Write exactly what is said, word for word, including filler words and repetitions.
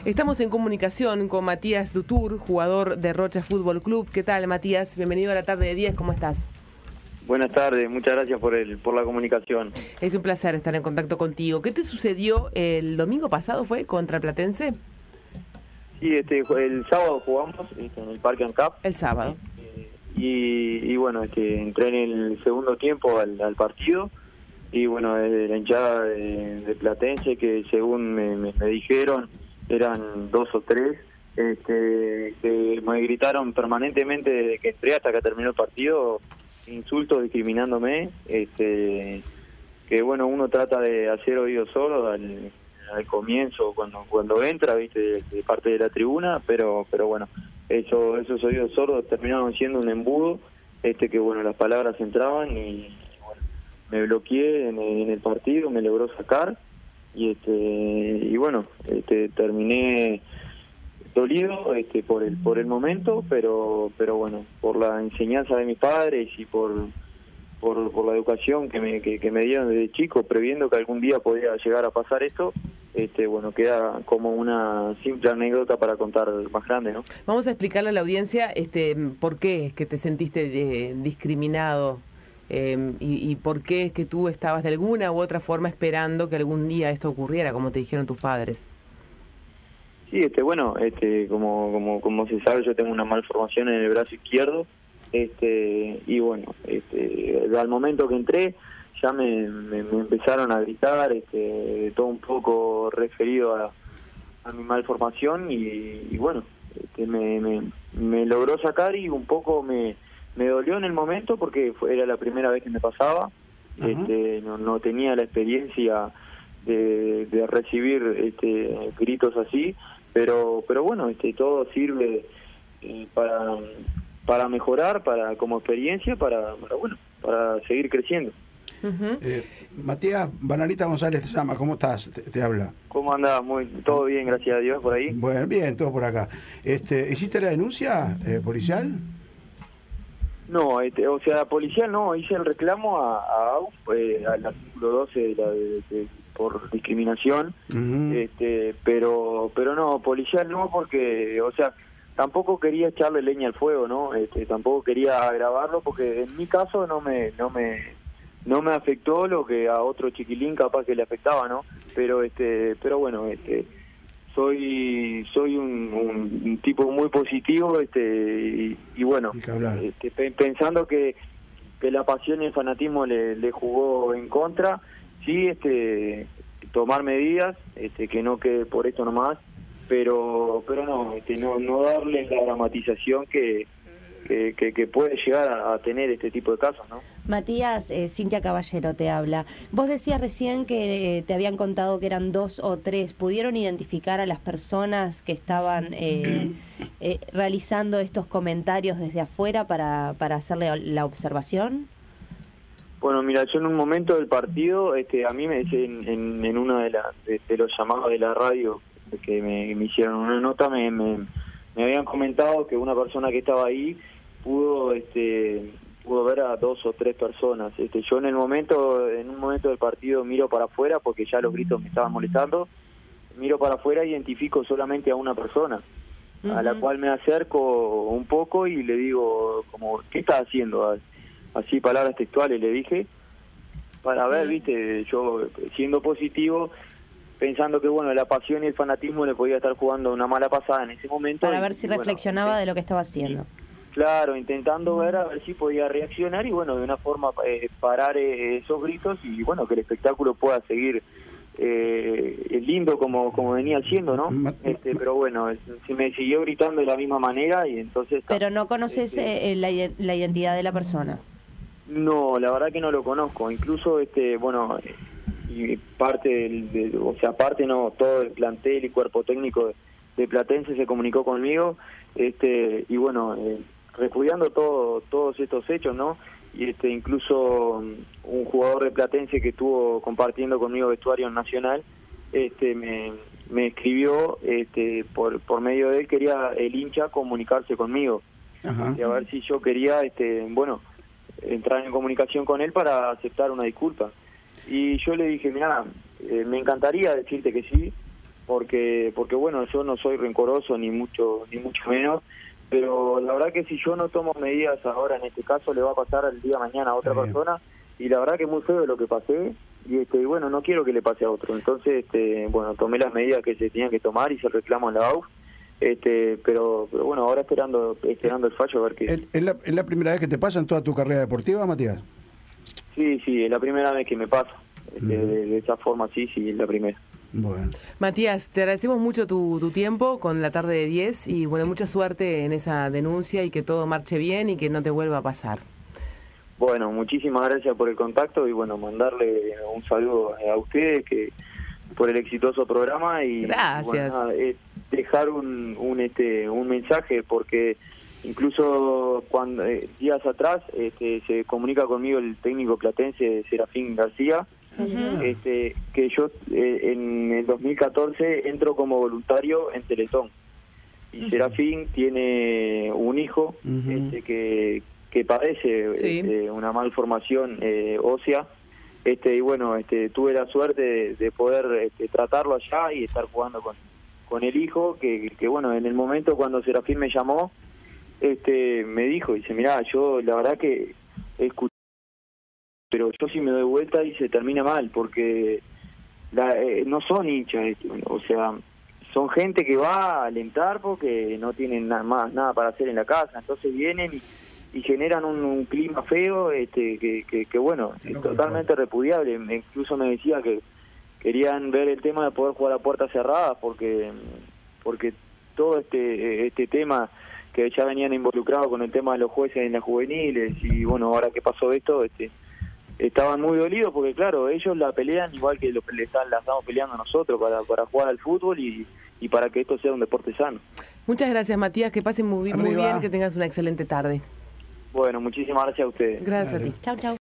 Estamos en comunicación con Matías Dutour, jugador de Rocha Fútbol Club. ¿Qué tal, Matías? Bienvenido a la tarde de diez, ¿cómo estás? Buenas tardes, muchas gracias por el por la comunicación. Es un placer estar en contacto contigo. ¿Qué te sucedió el domingo pasado, fue, contra el Platense? Sí, este, el sábado jugamos este, en el Parque ANCAP. El sábado. Eh, y, y bueno, este, entré en el segundo tiempo al, al partido. Y bueno, de la hinchada de, de Platense, que según me, me, me dijeron, eran dos o tres, este, que me gritaron permanentemente desde que entré hasta que terminó el partido, insultos discriminándome, este, que bueno, uno trata de hacer oídos sordos al, al comienzo, cuando cuando entra, viste, de, de parte de la tribuna, pero pero bueno, eso, esos oídos sordos terminaron siendo un embudo, este que bueno, las palabras entraban y bueno, me bloqueé en el, en el partido, me logró sacar, y este y bueno, este terminé dolido este por el por el momento, pero pero bueno, por la enseñanza de mis padres y por por, por la educación que me que, que me dieron desde chico, previendo que algún día podía llegar a pasar esto, este bueno, queda como una simple anécdota para contar más grande, ¿no? Vamos a explicarle a la audiencia este por qué es que te sentiste eh, discriminado eh, y, y por qué es que tú estabas de alguna u otra forma esperando que algún día esto ocurriera, como te dijeron tus padres. Sí, este bueno, este como como como se sabe, yo tengo una malformación en el brazo izquierdo, este y bueno, este al momento que entré ya me, me, me empezaron a gritar, este todo un poco referido a, a mi malformación y, y bueno, este, me, me, me logró sacar y un poco me, me dolió en el momento porque fue, era la primera vez que me pasaba. Uh-huh. este no, no tenía la experiencia de, de recibir este gritos así. Pero pero bueno, este todo sirve eh, para para mejorar, para como experiencia, para, para bueno, para seguir creciendo. Uh-huh. eh, Matías, Bananita González te llama, ¿cómo estás? Te, te habla. ¿Cómo andás? Muy, todo bien, gracias a Dios, por ahí. Bueno, bien, todo por acá. Este, ¿hiciste la denuncia eh, policial? No, este, o sea, policial no, hice el reclamo a, a A U F, eh, al artículo doce de la de, de, por discriminación, uh-huh. este, pero pero no, policial no, porque, o sea, tampoco quería echarle leña al fuego, ¿no? Este, tampoco quería agravarlo, porque en mi caso no me no me no me afectó lo que a otro chiquilín capaz que le afectaba, ¿no? Pero este, pero bueno, este, soy soy un, un, un tipo muy positivo, este, y, y bueno, este, pensando que que la pasión y el fanatismo le, le jugó en contra. Sí, este, tomar medidas, este, que no quede por esto nomás, pero pero no, este, no, no darle la dramatización que, que, que, que puede llegar a, a tener este tipo de casos, ¿no? Matías, eh, Cintia Caballero te habla. Vos decías recién que eh, te habían contado que eran dos o tres. ¿Pudieron identificar a las personas que estaban eh, eh, realizando estos comentarios desde afuera para, para hacerle la observación? Bueno, mira, yo en un momento del partido, este, a mí me en, en, en uno de, la, de, de los llamados de la radio que me, me hicieron una nota, me, me, me habían comentado que una persona que estaba ahí pudo, este, pudo ver a dos o tres personas. Este, yo en el momento, en un momento del partido miro para afuera porque ya los gritos me estaban molestando. Miro para afuera e identifico solamente a una persona, uh-huh. a la cual me acerco un poco y le digo, como, ¿qué estás haciendo? Así, palabras textuales le dije, para sí. ver, viste, yo siendo positivo, pensando que bueno, la pasión y el fanatismo le podía estar jugando una mala pasada en ese momento. Para y, ver si y, reflexionaba bueno, de lo que estaba haciendo. Y, claro, intentando ver a ver si podía reaccionar y bueno, de una forma eh, parar eh, esos gritos y bueno, que el espectáculo pueda seguir eh, lindo como como venía siendo, ¿no? Este, pero bueno, se me siguió gritando de la misma manera y entonces... Pero no conoces este, eh, la, la identidad de la persona. No, la verdad que no lo conozco. Incluso, este, bueno, y parte del, de, o sea, parte no, todo el plantel y cuerpo técnico de, de Platense se comunicó conmigo, este, y bueno, eh, repudiando todo, todos estos hechos, ¿no? Y este, incluso un jugador de Platense que estuvo compartiendo conmigo vestuario nacional, este, me, me escribió, este, por, por medio de él quería el hincha comunicarse conmigo, y a ver si yo quería, este, bueno, entrar en comunicación con él para aceptar una disculpa. Y yo le dije, mira, eh, me encantaría decirte que sí, porque porque bueno, yo no soy rencoroso ni mucho ni mucho menos, pero la verdad que si yo no tomo medidas ahora, en este caso le va a pasar el día de mañana a otra Está bien. persona, y la verdad que es muy feo lo que pasé, y este bueno, no quiero que le pase a otro. Entonces, este bueno, tomé las medidas que se tenían que tomar, hice el reclamo en la A U F, este pero, pero bueno, ahora esperando esperando el fallo a ver qué. ¿Es, es la, ¿Es la primera vez que te pasa en toda tu carrera deportiva, Matías? Sí, sí, es la primera vez que me pasa. Este, Mm. de, de esa forma, sí, sí, es la primera. Bueno. Matías, te agradecemos mucho tu, tu tiempo con la tarde de diez y bueno, mucha suerte en esa denuncia y que todo marche bien y que no te vuelva a pasar. Bueno, muchísimas gracias por el contacto y bueno, mandarle un saludo a ustedes que por el exitoso programa y Gracias. bueno, nada, eh, dejar un, un este un mensaje porque incluso cuando eh, días atrás este, se comunica conmigo el técnico platense Serafín García. Ujú. Este, que yo eh, en el dos mil catorce entro como voluntario en Teletón y Serafín tiene un hijo Ujú. este, que, que padece Sí. este, una malformación eh, ósea, este y bueno, este tuve la suerte de, de poder este, tratarlo allá y estar jugando con, con el hijo que, que bueno, en el momento cuando Serafín me llamó, este me dijo, dice, mirá, yo la verdad que escuché, pero yo sí me doy vuelta y se termina mal, porque la, eh, no son hinchas, eh, o sea, son gente que va a alentar porque no tienen nada más nada para hacer en la casa, entonces vienen y, y generan un, un clima feo, este que, que, que bueno, es totalmente repudiable. Me- incluso me decía que querían ver el tema de poder jugar a puertas cerradas, porque porque todo este este tema que ya venían involucrados con el tema de los jueces en las juveniles, y bueno, ahora que pasó esto, este estaban muy dolidos porque claro, ellos la pelean igual que lo, le están, la estamos peleando nosotros para, para jugar al fútbol y, y para que esto sea un deporte sano. Muchas gracias, Matías, que pasen muy, muy Arriba. bien, que tengas una excelente tarde. Bueno, muchísimas gracias a ustedes. Gracias Dale. a ti. Chau, chau.